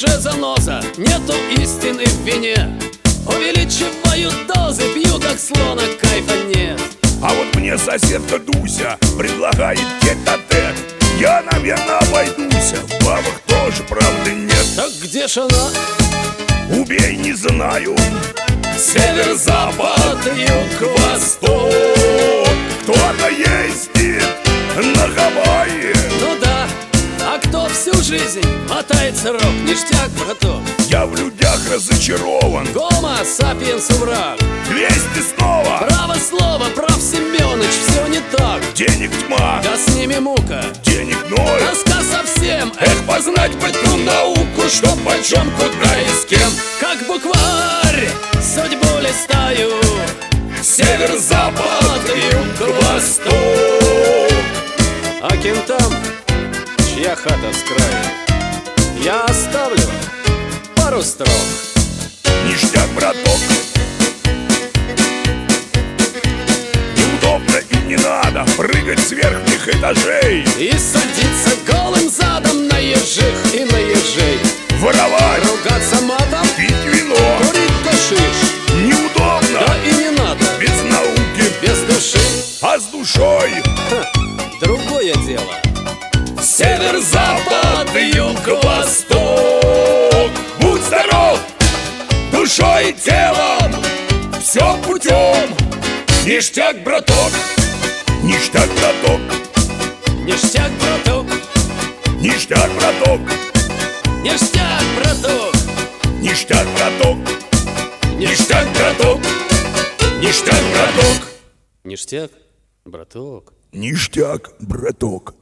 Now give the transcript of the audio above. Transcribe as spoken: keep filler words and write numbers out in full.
душе заноза, нету истины в вине. Увеличивают дозы, пью как слона, кайфа нет. А вот мне соседка Дуся предлагает тет-а-тет. Я, наверное, обойдусь, в бабах тоже правды нет. Так где ж она? Убей, не знаю. Север, запад, юг, восток. Кто-то ездит на Гавайи. Ну да, а кто всю жизнь мотает срок? Ништяк, браток. Я в людях разочарован. Гомо, сапиенс, враг. Двести снова. Право слово, прав Семёныч, все не так. Денег тьма, Да с ними мука, денег ноль. тоска совсем. Эх, познать бы ту науку, что почем, куда и с кем. Как букварь судьбу листаю. Север, запад, юг, восток. А кентам, чья хата с краю, я оставлю пару строк. Ништяк, браток. Неудобно и не надо прыгать с верхних этажей И садиться голым задом на ежих и на ежей. воровать, Ругаться матом, пить вино. курить гашиш. Неудобно, Да и не надо, без науки, без души. а с душой. Ха, другое дело. Север, запад, юг, восток. Будь здоров, душой и телом, все путем. Ништяк, браток. Ништяк, браток. Ништяк, браток. Ништяк, браток. Ништяк, браток. Ништяк, браток. Ништяк, браток. Ништяк, браток. Ништяк, браток. Ништяк, браток.